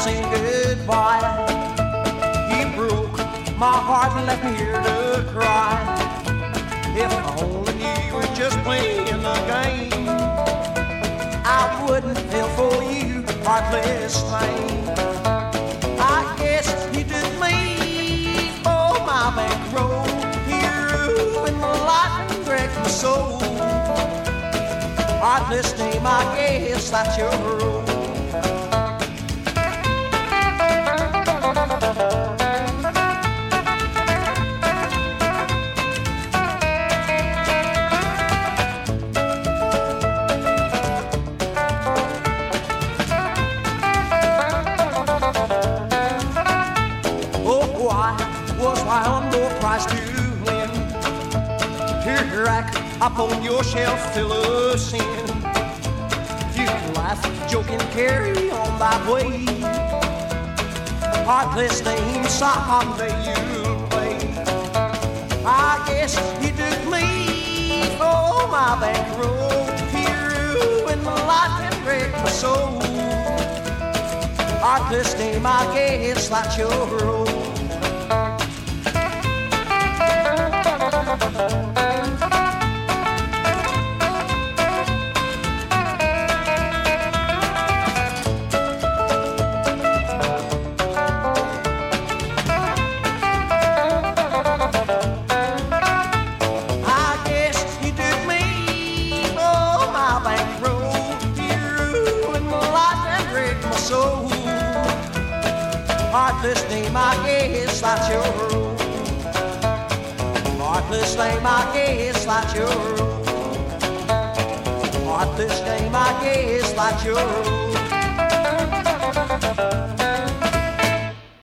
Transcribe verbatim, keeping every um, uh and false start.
saying goodbye. You broke my heart and left me here to cry. If I only knew you were just playing the game, I wouldn't feel for you, heartless thing. I guess you took me for my bankroll. You ruined my life and wrecked my soul. Heartless name, I guess that's your role. I on no price to win. Here rack up on your shelf full of sin. You can laugh, joke, and carry on that way. Heartless name, someday you'll pay. I guess you took me for my bankroll. You ruined my life and wrecked my soul. Heartless name, I guess that's your role. Heartless name, I guess that's your role. Heartless name, I guess that's your role. Heartless name, I guess that's your role.